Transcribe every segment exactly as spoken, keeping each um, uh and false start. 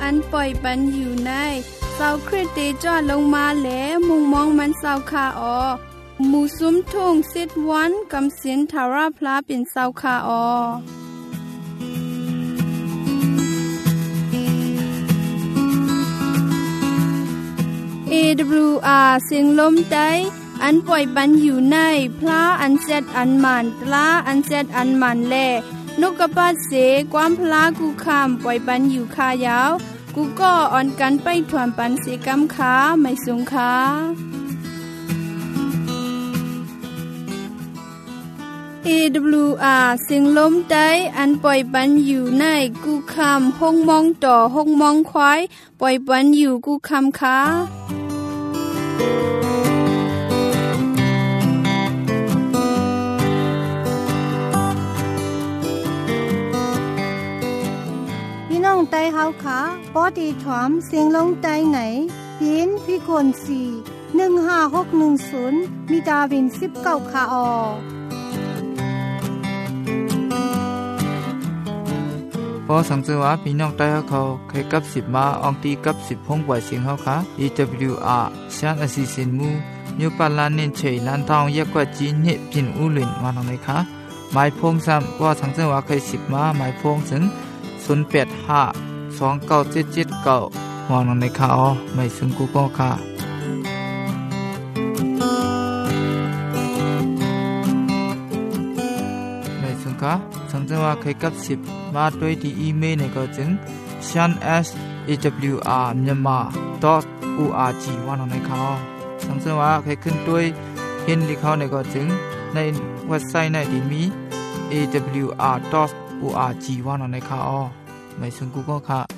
อันปล่อยปันอยู่ในเศร้าคริสเตจอดลงมาแหลมุงมองมันเศร้าคาออหมู่ซุ้มทุ่งสิทวันกำสินทาราพลาเป็นเศร้าคาออเอ ดับเบิลยู อาร์ เสียงลมใจอันปล่อยปันอยู่ในพระอันเซดอันมันตลาอันเซดอันมันแลนกกระปาเสความพลากูคำปล่อยปันอยู่คายาวกูก็อ่อนกันไปถวนปันเสกำขาไม่สงขาเอ ดับเบิลยู อาร์ เสียงลมใจอันปล่อยปันอยู่ในกูคำห้องมองต่อห้องมองควายปล่อยปันอยู่กูคำขาน้องไต้เฮาขาปอดีถวมเสียงลงไต้ไหนปีนพี่คนสี่ หนึ่งห้าหกหนึ่งศูนย์มีดาวินสิบเก้าขาออพอสังเกตว่าพี่น้องไต้เฮาเขาเคยกับสิบมาอองตีกับสิบพงปล่อยเสียงเฮาค่ะ อี ดับเบิลยู อาร์ ชานอสิสินมูนิวปาลานเน้นเฉยลานทองยกว่าจีนเนพินอูหลินมาทางไหนคะหมายพงซ้ำว่าสังเกตว่าเคยสิบมาหมายพงถึงศูนย์ แปด ห้า สอง เก้า เจ็ด เจ็ด เก้ามองลงในข่าวไม่ซึ่งกูก็ค่ะไม่ซึ่งค่ะสังเกตว่าเคยกับสิบมาด้วยที่อีเมลในก็จึง ชาน เอส เอ ดับเบิลยู อาร์ myanmar ดอท โอ อาร์ จี ว่าลงในข่าวสังเกตว่าเคยขึ้นด้วยเห็นลิข่าวในก็จึงในเว็บไซต์ในที่มี เอ ดับเบิลยู อาร์ ดอท โอ อาร์ จี ว่าลงในข่าวไม่ซึ่งกูก็ค่ะ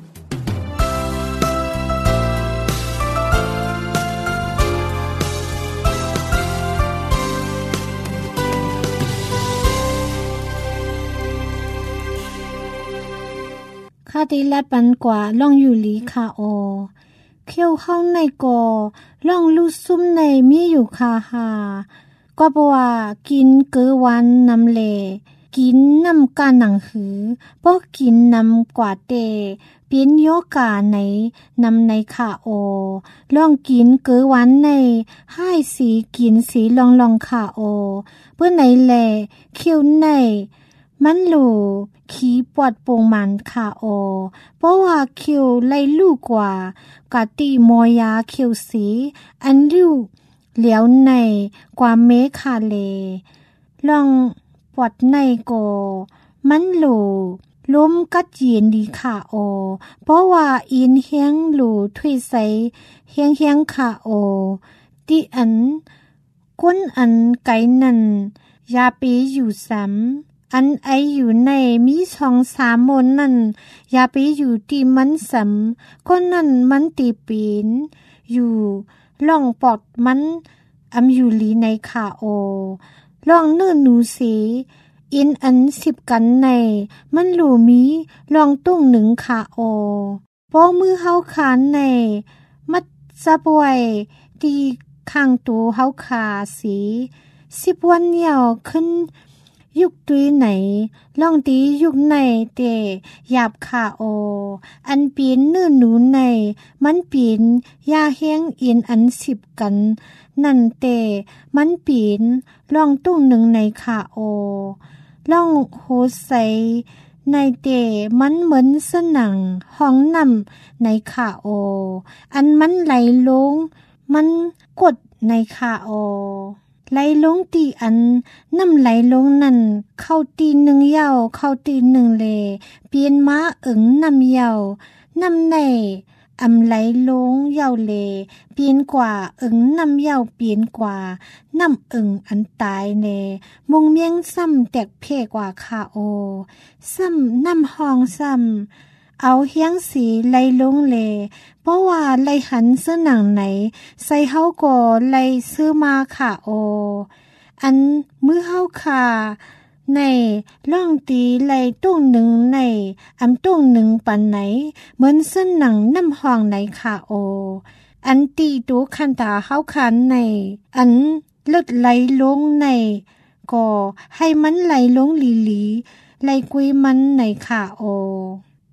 คาติลัดปันกว่าล่องอยู่หลีคาโอเขี้ยวห้องในกอล่องลูซุ่มในมีอยู่คาหาก็บอกว่ากินเกือวันนำเลกินน้ำกาหนังหือปอกินน้ำกว่าเตเป็นโยกาในนำในคาโอล่องกินเกือวันในให้สีกินสีลองลองคาโอเพื่อในแลเขี้ยวในมันหลูขี้ปวดโปงมันคาโอเพราะว่าเขี้ยวไล่ลูกกว่ากะติมอยาเขี้ยวสีอันลูกเหลียวในกว่าเมคาเลลองปวดในโกมันหลูล้มกัดเย็นดีค่ะโอเพราะว่าอินเฮียงหลูถุยใสเฮียงเฮียงค่ะโอติอันก้นอันไก่นั่นยาปีอยู่ซ้ำอันไออยู่ในมีสองสามมนนั่นยาปีอยู่ที่มันซ้ำก้นนั่นมันตีปีนอยู่ล่องปอดมันอำอยู่ลีในค่ะโอล่องเนื้อหนูสีอินอันสิบกันในมันหลูมีลองตุ้งหนึ่งขาโอปอมือเฮาขานในมัดซะป่วยตีข้างตูเฮาขาสีสิบวันเหยาวขึ้นยุกตุยไหนลองตียุกในเตหยาบขาโออันปีนเนื้อหนูในมันปีนยาเฮียงอินอันสิบกันนั่นเตมันปีนลองตุ้งหนึ่งในขาโอล่องโหใสในเตมันเหมือนสนังห้องนำในขาโออันมันไหลลงมันกดในขาโอไหลลงตีอันน้ำไหลลงนั่นเข้าตีหนึ่งเยาวเข้าตีหนึ่งเลเปลี่ยนม้าเอิงน้ำเยาวน้ำในอำไหลลงเยาวเลเปลี่ยนกว่าเอิงน้ำเยาวเปลี่ยนกว่าน้ำเอิงอันตายเนมงเมียงซ้ำแตกเพกว่าคาโอซ้ำน้ำห้องซ้ำเอาเฮียงสีไหลลงเลเพราะว่าไหลหันเสื้อหนังไหนใส่เฮาก็ไหลซื้อมาค่ะโออันมือเฮาค่ะในล่องตีไหลตุ้งหนึ่งในอำตุ้งหนึ่งปันไหนเหมือนเส้นหนังน้ำห้องไหนค่ะโออันตีตูคันตาเฮาคันในอันเลือดไหลลงในก็ให้มันไหลลงหลีๆไหลกุยมันในค่ะโอ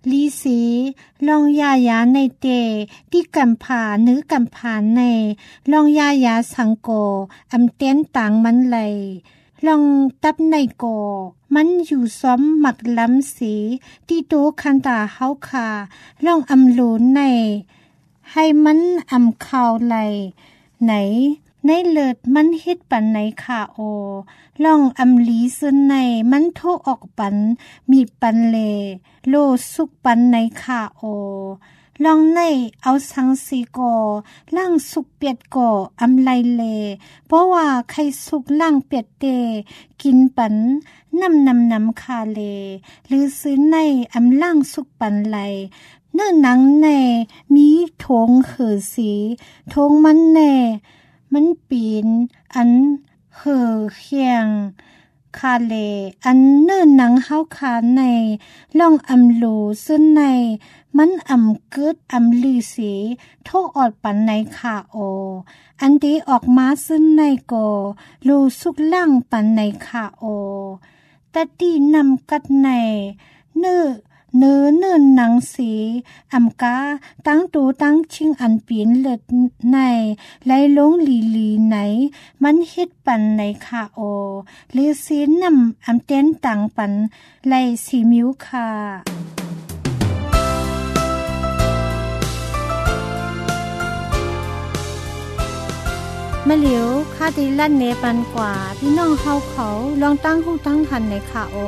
ลีสีลองยายาในเตที่กำผาหรือกำผาในลองยายาสังโกอำเต้นต่างมันเลยลองตับในโกมันอยู่ซ้อมหมักล้ำสีที่โตคันตาเฮาคาลองอำโลนในให้มันอำข่าวไหลไหนในเลิดมันเฮ็ดปันไหนค่ะโอลองอำลีซึนในมันโทออกปันมีปันเลโลสุกปันในค่ะโอลองในเอาสังสีโกล่างสุกเปียดโกอำไลเลเพราะว่าใครสุกล่างเปียดเตกินปันน้ำนำนำคาเลหรือซื้อในอำล่างสุกปันไหลเนื้อหนังในมีทงเขือสีทงมันแน่มันปีนอันเหือเคียงคาเลอันเนื้อหนังเฮาคาในล่องอำโลซึ่งในมันอำเกิดอำลือสีโทออดปันในคาโออันดีออกมาซึ่งในโกโลสุกล่างปันในคาโอแต่ดีนำกัดในเนื้อเนื้อเนื้อหนังสีอำกาตั้งตูตั้งชิงอันปีนเลิดในไหลลงลีลีไหนมันเฮ็ดปันในคาโอหรือสีนำอำเต้นต่างปันไหลสีมิวคามะเหลียวคาติลั่นเนปันกว่าพี่น้องเฮาเขาลองตั้งหูตั้งหันในคาโอ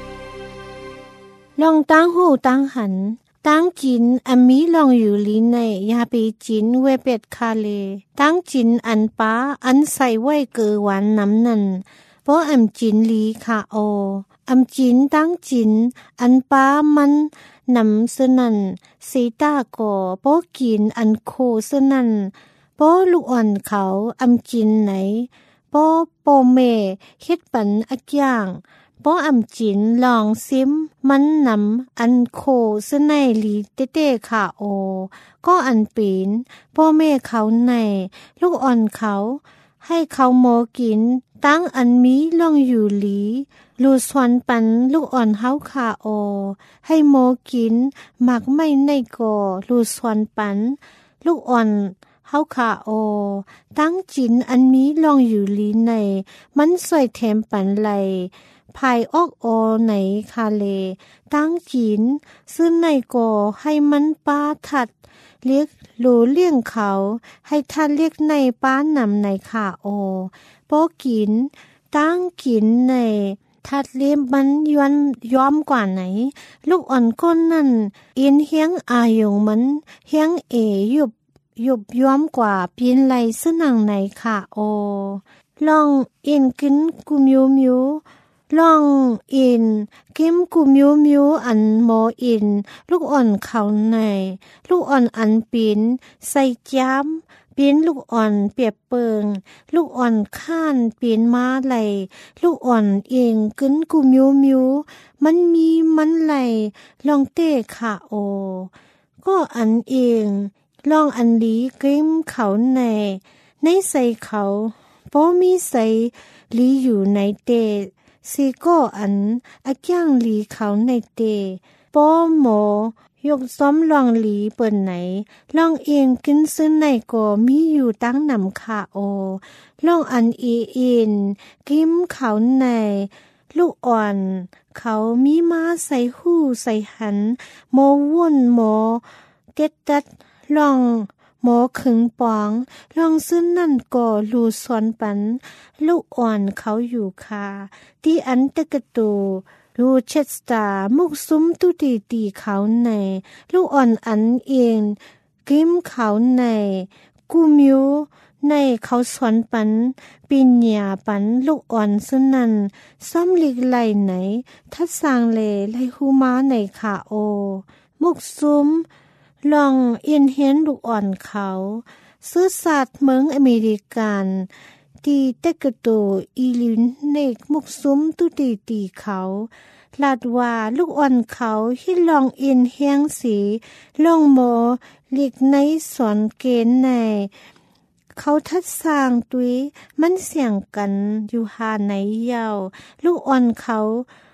ลองตั้งหูตั้งหันตั้งจินอมีลองอยู่ลีในยาไปจินเวเป็ดคาเลตั้งจินอันป้าอันใส่ไว้เกือหวานน้ำนั่นเพราะอำจินลีคาโออำจินตั้งจินอันป้ามันนำสนันสีตาโกเพราะกินอันโคสนันเพราะลูกอ่อนเขาอำจินไหนเพราะโปเมเฮ็ดปันอักอย่างป้ออำจินลองซิมมันนำอันโคซึ่งในลีเต้เต้ค่ะโอก็อันปีนพ่อแม่เขาในลูกอ่อนเขาให้เขาโมกินตั้งอันมีล่องอยู่หลีลูสวนปันลูกอ่อนเฮาค่ะโอให้โมกินหมักไม่ในก่อลูสวนปันลูกอ่อนเฮาค่ะโอตั้งจินอันมีล่องอยู่หลีในมันสวยแถมปันไหลภายออกโอในคาเลตั้งจีนซึ่งในโกให้มันป้าถัดเรียกหลูเลี่ยงเขาให้ท่านเรียกในป้านำในขาโอโปกินตั้งกินในทัดเลี้ยมมันย้อนย้อมกว่าไหนลูกอ่อนก้นนั่นเอียนเฮียงอายงมันเฮียงเอยุบยุบย้อมกว่าปีนไหลซึ่งนังในขาโอลองเอ็นกินกุมิวมิวลองอินกิมกุมิวมิวอันโมอินลูกอ่อนเขาในลูกอ่อนอันปีนใส่จ้ำปีนลูกอ่อนเปียบเปิงลูกอ่อนข้านปีนม้าไหลลูกอ่อนเองกึนกุมิวมิวมันมีมันไหลลองเต้ขาโอก็อันเองลองอันลีกิมเขาในในใส่เขาเพราะมีใส่ลีอยู่ในเตสีก็อันอักย่างหลีเขาในเตป้อหมอยกซ้อมลองหลีเปิ่นไหนลองเองกินซึ่งในก็มีอยู่ตั้งนำขาโอลองอันเอเอ็นกิมเขาในลูกอ่อนเขามีมาใส่หู้ใส่หันโมวุ่นโมเต็ดตัดลองหมอขึงปองลองซึ่งนั่นก็ลูสวนปันลูกอ่อนเขาอยู่คาที่อันตะกะตูลูเชสตามุกซุ้มตุตีตีเขาในลูกอ่อนอันเองกิมเขาในกูมิวในเขาสวนปันปิญญาปันลูกอ่อนซึ่งนั่นซ้อมลิกไหลไหนทัดสร้างเลไหลหูมาในขาโอมุกซุ้มลองเอียนเห็นลูกอ่อนเขาซื้อสัตว์เมืองอเมริกันตีเตกโตอีลินเนกมุกซุ้มตุตีตีเขาลาดว่าลูกอ่อนเขาที่ลองเอียนเฮียงสีลองโมเล็กในสอนเกณฑ์ในเขาทัดสร้างตุยมันเสี่ยงกันอยู่หาไหนยาวลูกอ่อนเขา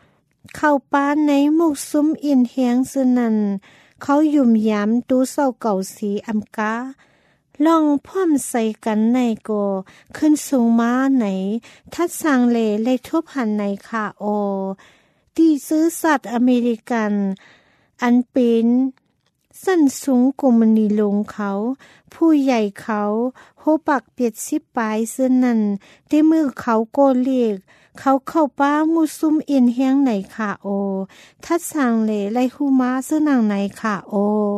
เข้าป้านในหมุกซุ้มอินเฮียงซึนันเขายุ่มยามตูเศร้าเก่าสีอำกาลองพร้อมใส่กันในโกขึ้นสูงม้าไหนทัดสางเลเลยทุบหันในขาโอที่ซื้อสัตว์อเมริกันอันเป็นสั้นสูงกุมณีลงเขาผู้ใหญ่เขาโหปักเปียดสิบปลายซึ่งนั้นได้มือเขาโกเลียกเขาเข้าป้ามูซุ่มเอ็นเฮียงไหนขาโอทัดสางเลไลฮูมาซึ่งนางไหนขาโอ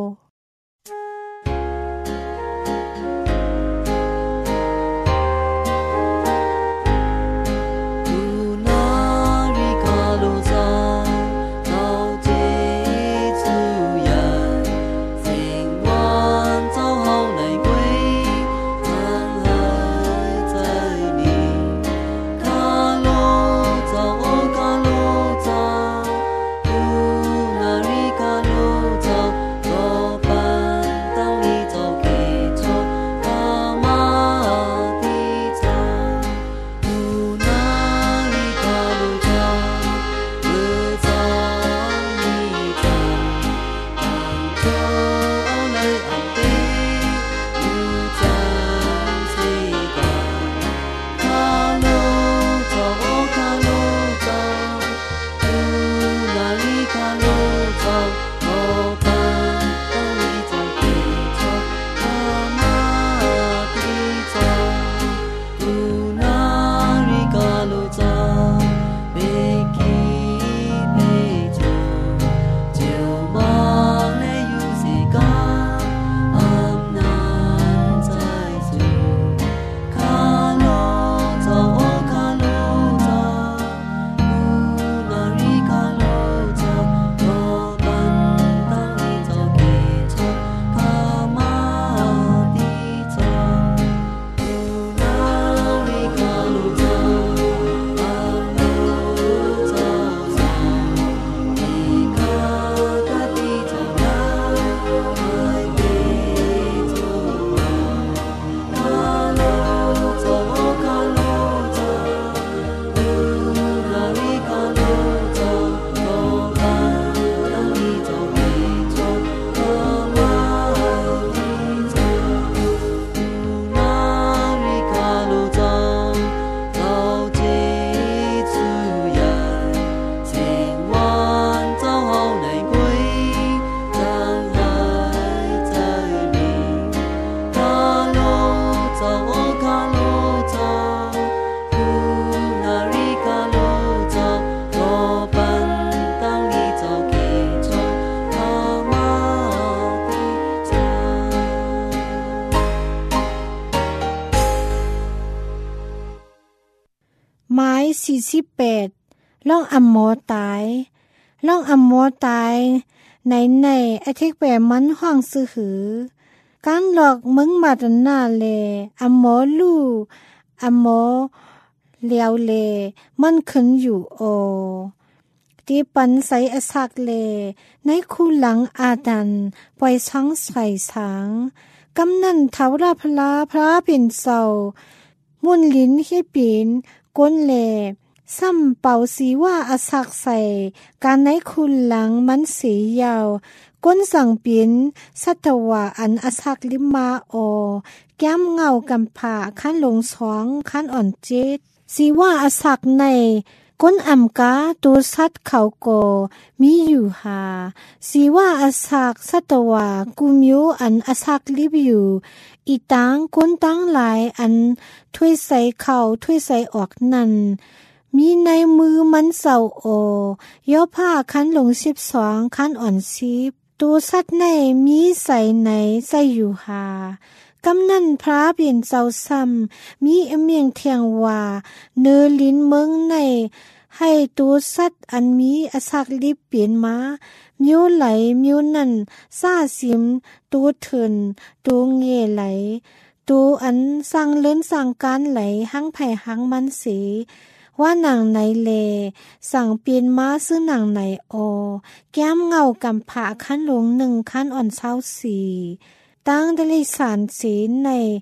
ไม้สี่สิบแปดล่องอัมโมตายล่องอัมโมตายในในไอเทคแปมันห้องซื้อหือการหลอกมึงมาดหน้าเลอัมโมลูอัมโมเลียวเลมันขึ้นอยู่โอที่ปันใสอสักเลในคู่หลังอาดันปล่อยช้างใส่สางกำนันเทาราพลาพระเป็นเศร้ามุนลิ้นให้ปีนก้นเลซ้ำเป่าสีว่าอสักใส่การในคุณหลังมันสียาวก้นสั่งปีนสัตวะอันอสักลิมมาโอแก้มเงากำผาขั้นลงสองขั้นอ่อนเจ็ดสีว่าอสักในก้นอ่ำกาตัวสัตเขาโกมีอยู่หาสีว่าอสักสัตวะกุมยูอันอสักลิบอยู่อีตังก้นตั้งหลายอันถ้วยใส่เข่าถ้วยใส่ออกนั่นมีในมือมันเศร้าโอย่อผ้าคันลงสิบสองคันอ่อนสิบตัวสัตว์ในมีใส่ไหนใส่อยู่หากำนันพระเปลี่ยนเจ้าซ้ำมีเมียงเทียงว่าเนื้อลิ้นเมืองในให้ตัวสัตว์อันมีอสักลิบเปลี่ยนมามิวไหลมิวนั่นซาซิมตัวเถินตัวเงยไหลตัวอันสั่งเลื่อนสั่งการไหลหังไผ่หังมันสีว่าหนังไหนเลสั่งเปลี่ยนมาซื้อหนังไหนโอแก้มเงากำผาขั้นลงหนึ่งขั้นอ่อนเช้าสี่ตั้งได้สารสีใน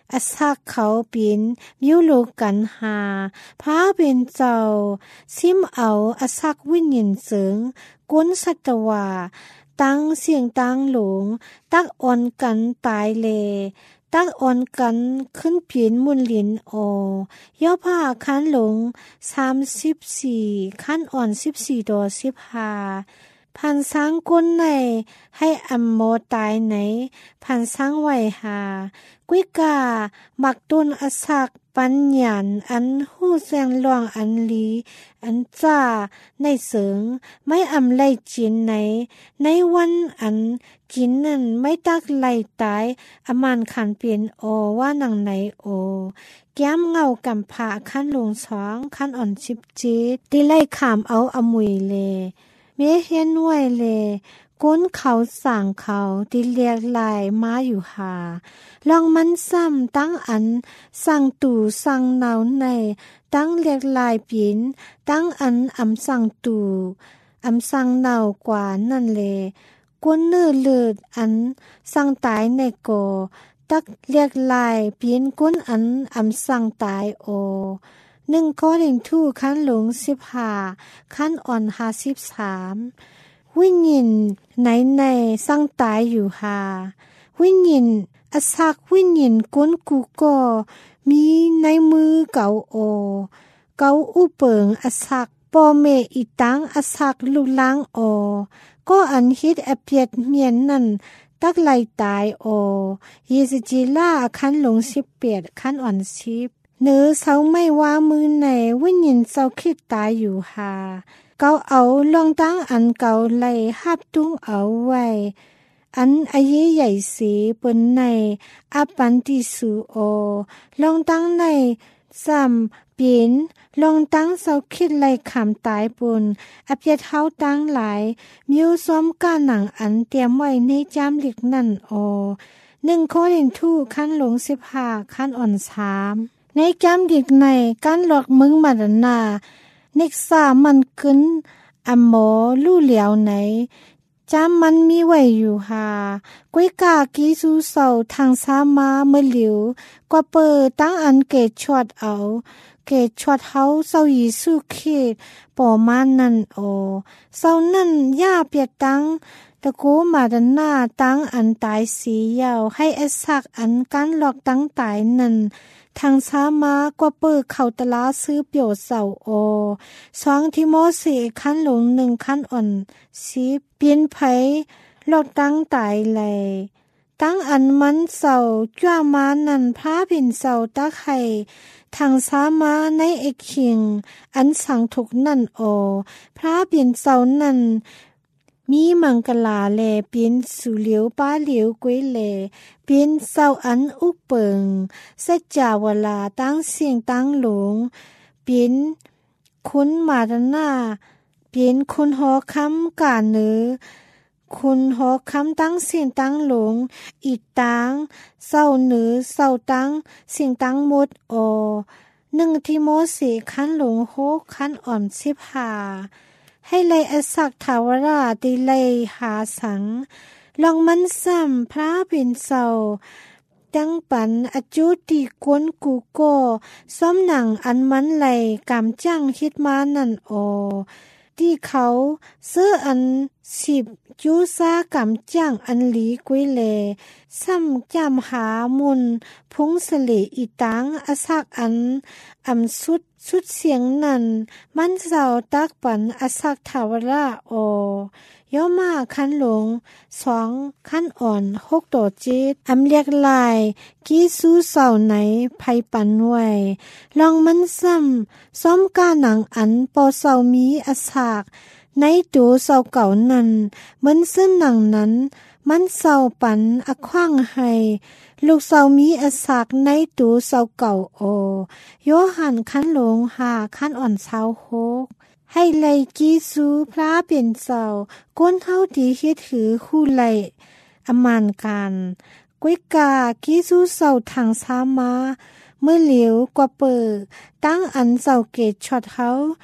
อสักเขาปินมิวโลกันหาพาเป็นเจ้าซิมเอาอสักวิญญาณเสิงกุนสัตวาตั้งเสียงตั้งหลงตักอ่อนกันตายเลตักอ่อนกันขึ้นเพียนมุนลินโอย่อผ้าคันหลงสามสิบสี่คันอ่อนสิบสี่ดอสิบห้าพันสังกุนในให้อัมโมตายไหนพันสังไหวหากุยกามักตุนอสักปัญญาอันหู้แสงลวงอันลีอันจ้าในเสริงไม่อำไลจินไหนในวันอันกินนั่นไม่ตักไลตายอมานขันเปลี่ยนโอว่านังไหนโอแก้มเงากำผาขั้นลงสองขั้นอ่อนชิบจีดตีไล่ขามเอาอมวยเลเมเห็นไว้เลก้นเขาสั่งเขาที่เรียกลายมาอยู่หาลองมันซ้ำตั้งอันสั่งตู่สั่งเนาในตั้งเรียกลายปีนตั้งอันอำสั่งตู่อำสั่งเนากว่านั่นเลก้นเนื้อเลือดอันสั่งตายในโกตักเรียกลายปีนก้นอันอำสั่งตายโอหนึ่งข้อหนึ่งทู่ขั้นหลงสิบห้าขั้นอ่อนห้าสิบสามวิญญาณไหนในสร้างตายอยู่หาวิญญาณอสักวิญญาณก้นกูก็มีในมือเก่าโอเก่าอุเปิงอสักปอเมอีตังอสักลูกล้างโอก็อันฮิตอเปียดเมียนนั่นตักไลตายโอเยสจิล่าคันหลงสิบเปียดคันอ่อนสิบเนื้อเสาไม่ว่ามือในวิญญาณเสาคิดตายอยู่หาเกาเอาลองตั้งอันเก่าไล่หับตุ้งเอาไว้อันอายุใหญ่สีบนในอาปันติสูโอลองตั้งในซ้ำเปลี่ยนลองตั้งเสาคิดไล่ขำตายบนอเปียเท้าตั้งหลายมิวซ้อมก้าหนังอันเตรียมไว้ในจามเหล็กนั่นโอหนึ่งโคเรนทูขั้นหลงสิบห้าขั้นอ่อนสามในจามเหล็กในการหลอกมึงมาดนานิกษามันขึ้นอัมโมลู่เหลียวไหนจำมันมีไว้อยู่หากุ้ยกากีซูเศร้าทางสามาเมื่อเหลียวกว่าเปิดตั้งอันเกตชวดเอาเกตชวดเฮาเศร้ายีสู้เขตปอมานั่นโอเศร้านั่นย่าเปียตั้งตะโกมาดันหน้าตั้งอันตายสียาวให้เอสักอันการหลอกตั้งตายนั่นทางสามากว่าเปิดเข้าตลาซื้อเปียวเสาโอสองทิโมสีขั้นหลงหนึ่งขั้นอ่อนสีเปลี่ยนไผหลอกตั้งตายเลยตั้งอันมันเสาจ้ามานันพาผินเสาตะไข่ทางสามาในเอกขิงอันสั่งถูกนั่นโอพระเปลี่ยนเสานั่นมีมังกลาแลเปลี่ยนสุเหลียวป้าเหลียวกุ้ยแลเปลี่ยนเศร้าอันอุเปิงเสจาวลาตั้งเสียงตั้งหลงเปลี่ยนคุณมาดนาเปลี่ยนคุณหอคำกาเนือคุณหอคำตั้งเสียงตั้งหลงอีตังเศร้าเนือเศร้าตั้งเสียงตั้งหมดโอหนึ่งทิโมสีขั้นหลงโฮขั้นอ่อนสิบห้าให้ไลอสักทาวราติไลหาสังลองมันซ้ำพระเป็นเศร้าดังปันอจุติกวนกูโกซ้อมหนังอันมันไหลกำจังคิดมานั่นโอที่เขาเสื้ออันสิบจูซากำจังอันหลีกุ้ยเลซ้ำจำหามุนพุงสลีอีตังอสักอันอำสุดสุดเสียงนั้นมันเศร้าตักปันอสักทาวราโอย่อมาขั้นหลงสองขั้นอ่อนหกโตจิตอำเรียกลายกี้สู้เศร้าไหนไผปันไว้ลองมันซ้ำซ้อมก้าหนังอันปอเศร้ามีอสักในตัวเศร้าเก่านั้นเหมือนซึ่งหนังนั้นมันเศร้าปันอคว้างให้ลูกเศร้ามีอสักในตัวเศร้าเก่าโอโยหันขั้นหลงหาขั้นอ่อนเศร้าหกให้ไลกีซูพระเปลี่ยนเศร้าก้นเท่าดีเฮ็ดถือคู่ไลอมานกันกุ้ยกากีซูเศร้าทางสามาเมื่อเหลียวกว่าเปิดตั้งอันเศร้าเกตช็อตเฮา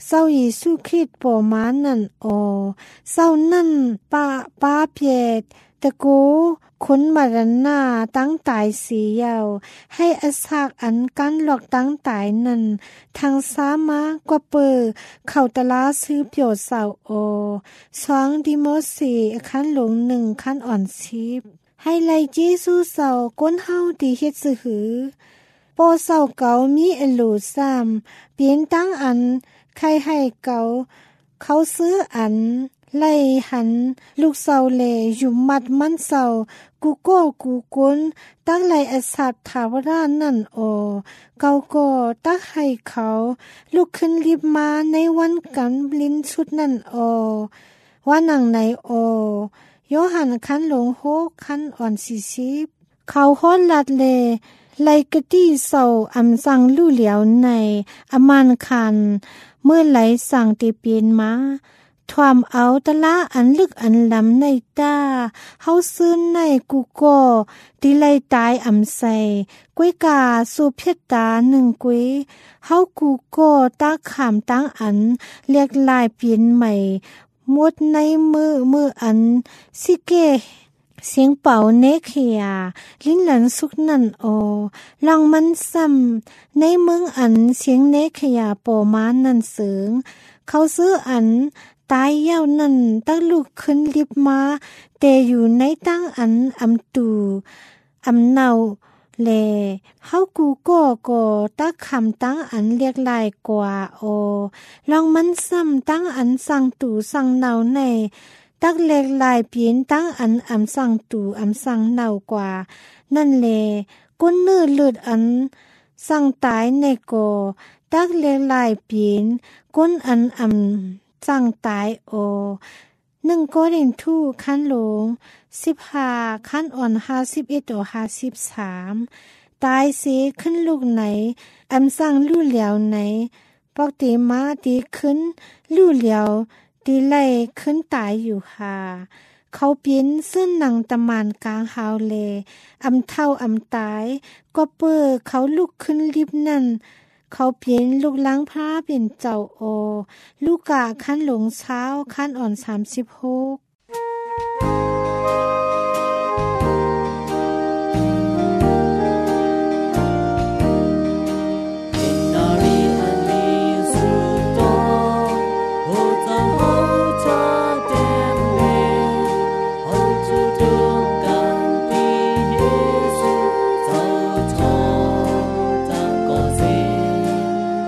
เศร้าเยซูคริสต์ปอมานั่นออเศร้านั่นปาปาเปียดตะโกคนมรณะตั้งตายเสียาวให้อสักอันกันหลอกตั้งตายนั่นทางสามากว่าเปอเข้าตลาซื้อเปียวเศร้าออสองดิโมสีคันหลงหนึ่งคันอ่อนชีพให้ไลเจซูเศร้าก้นเฮาดีเฮ็ดซื่อหือปอเศร้าเก่ามีอโลซ้ำเปลี่ยนตั้งอันใครให้เก่าเขาซื้ออันไล่หันลูกเศร้าเลอยู่มัดมันเศร้ากูโก้กูกุนตั้งไล่อสัตถาวรานั่นโอเกาก็ตั้งให้เขาลุกขึ้นรีบมาในวันกันลิ้นชุดนั่นโอว่านังไหนโอโยหันคันหลงโฮคันอ่อนสี่สิบเขาโฮลัดเลไลกะตี้เศร้าอำสั่งลู่เหลียวในอมานคันเมื่อไหลสั่งตีเปลี่ยนมาทวามเอาตะละอันลึกอันลำในตาเฮาซื้อในกูก็ตีไลตายอำใส่กุ้ยกาสูเพียตาหนึ่งกุ้ยเฮากูก็ตาขามตั้งอันเรียกลายเปลี่ยนใหม่หมดในมือมืออันสิเกเสียงเป่าเนเคียลิ้นหลันสุกนั่นโอลองมันซ้ำในเมืองอันเสียงเนเคียปอมานั่นเสืองเขาซื้ออันตายเย้านั่นตั้งลูกขึ้นลิบมาแต่อยู่ในตั้งอันอำตูอำเนาแลเฮากูก็ก็ตักคำตั้งอันเรียกลายกว่าโอลองมันซ้ำตั้งอันสั่งตูสั่งเนาในตักเล็กลายเปลี่ยนตั้งอันอำสั่งตูอำสั่งเนากว่านั่นแลก้นเนื้อเลือดอันสั่งตายในก็ตักเล็กลายเปลี่ยนก้นอันอำสั่งตายโอหนึ่งโกรินทูขั้นหลงสิบห้าขั้นอ่อนห้าสิบเอ็ดต่อห้าสิบสามตายเสียขึ้นลูกไหนอำสั่งลู่เหลียวไหนปอกตีมาตีขึ้นลู่เหลียวตีไล่ขึ้นตายอยู่ค่ะเขาเปลี่ยนเส้นหนังตะมานกลางหาวเลอำเท่าอำตายก็เปื้อเขาลุกขึ้นรีบนั่นเขาเปลี่ยนลูกล้างผ้าเป็นเจ้าโอลูกกะขั้นหลงเช้าขั้นอ่อนสามสิบหก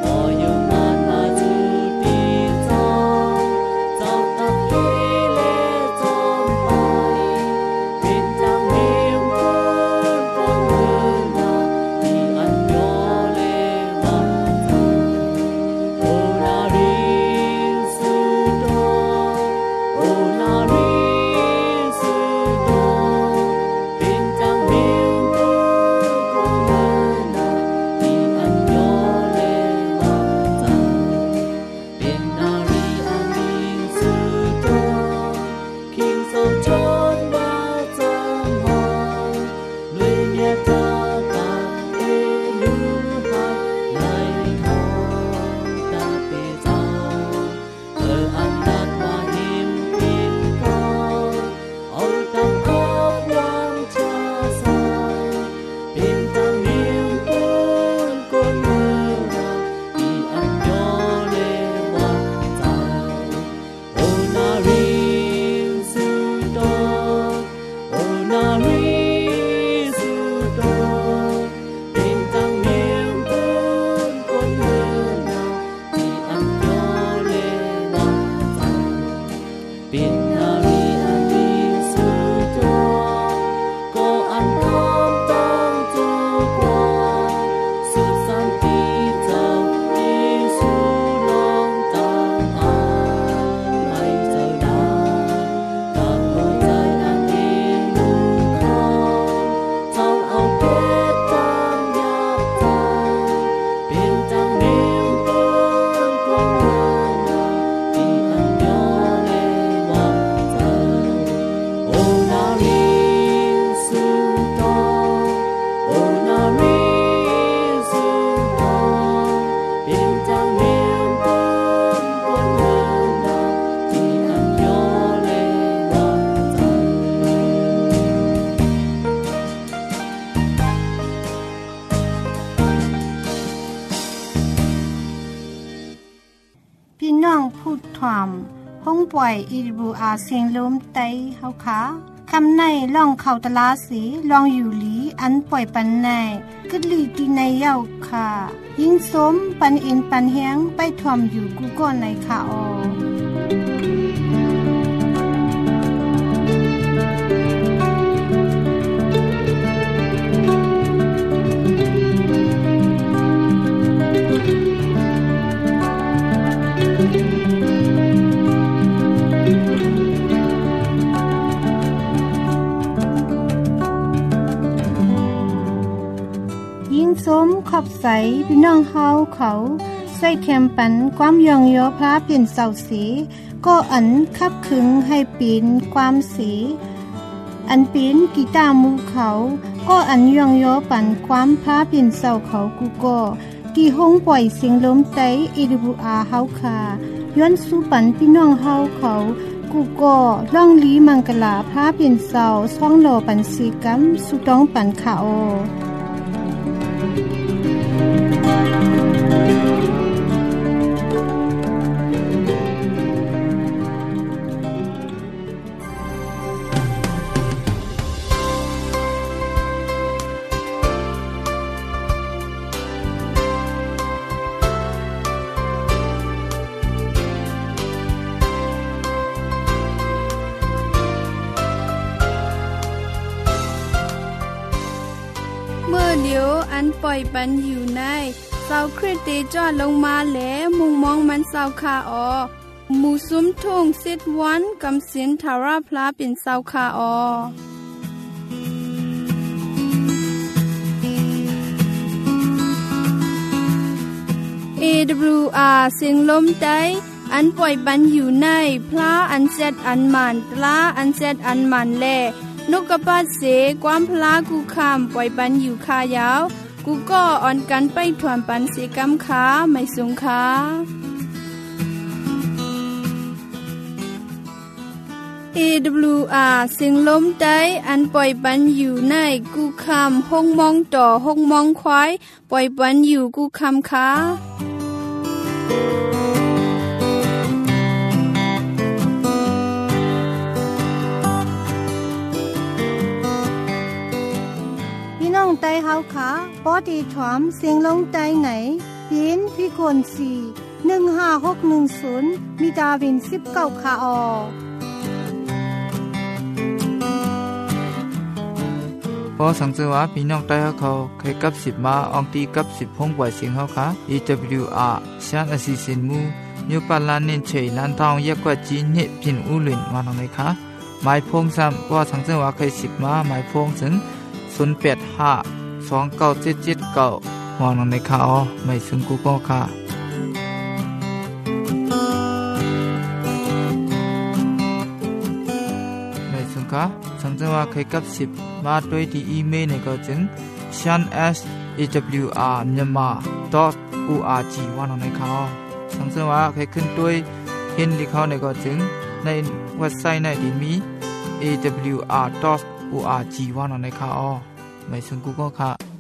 Hãy subscribe cho kênh Ghiền Mì Gõ để không bỏ lỡ องพูดถามห้องป่วย อี ดับเบิลยู อาร์ เสียงลมไต้เฮาค่ะคำในล่องเข้าตลาสีลองอยู่หลีอันป่วยปันในกึดลีตีในเย้าค่ะยิ่งสมปันอินปันเฮียงไปถ่วมอยู่กูก่อนในค่ะออสมขอบใสพี่น้องเฮาเขาใส่แคมปันความยองยอพระเปลี่ยนเสาสีก็อันคับขึงให้ปีนความสีอันปีนกีตาร์มูเขาก็อันยองยอปันความพระเปลี่ยนเสาเขากูก็กี่ห้องปล่อยเสียงลมไต้ อี ดับเบิลยู อาร์ เฮาค่ะย้อนสู่ปันพี่น้องเฮาเขากูก็ล่องลีมังกลาพระเปลี่ยนเสาช่องโลปันสีกัมสุต้องปันค่ะโอเดี๋ยวอันปล่อยปันอยู่ในเสาคริสเตจอดลงมาแล้วมุงมองมันเสาคาออหมู่ซุ้มทุ่งสิทวันกำสินทาราพลาเป็นเสาคาออ เอ ดับเบิลยู อาร์ เสียงลมไต้อันปล่อยปันอยู่ในพลาอันเซตอันมันตลาอันเซตอันมันแลนกกระปัดเสความพลากูคำปล่อยปันอยู่คายาวกูก็อ่อนกันไปถวนปันเสกำขาไม่สงขา เอ ดับเบิลยู อาร์ เสียงลมไต้อันปล่อยปันอยู่ในกูคำห้องมองต่อห้องมองควายปล่อยปันอยู่กูคำขาไต้เฮาค่ะปอดีถวมเสียงลงไต้ไหนปีนพี่คนสี่หนึ่งห้าหกหนึ่งศูนย์มีดาวินสิบเก้าค่ะออพอสังเกตว่าพี่น้องไต้เขาเคยกับสิบมาอองตีกับสิบห้องปล่อยเสียงเขาค่ะ อี ดับเบิลยู อาร์ ชานอสิสินมูนิวปาลานเน้นเฉยลันทองแยกกว่าจีนเนี่ยพินอุลินมาตรงไหนคะหมายพงซ้ำพอสังเกตว่าเคยสิบมาหมายพงถึงศูนย์แปดห้าสองเก้าเจ็ดเจ็ดเก้ามองลงในข่าวไม่ซึ่งกูก็ค่ะไม่ซึ่งค่ะสังเกตว่าเคยกับสิบมาด้วยที่อีเมลในก็จึง shan s a w r myanmar dot org ว่าลงในข่าวสังเกตว่าเคยขึ้นด้วยเห็นที่เขาในก็จึงในเว็บไซต์ในที่มี เอ ดับเบิลยู อาร์ ดอท โอ อาร์ จี ว่าลงในข่าวไม่ซึ่งกูก็ค่ะ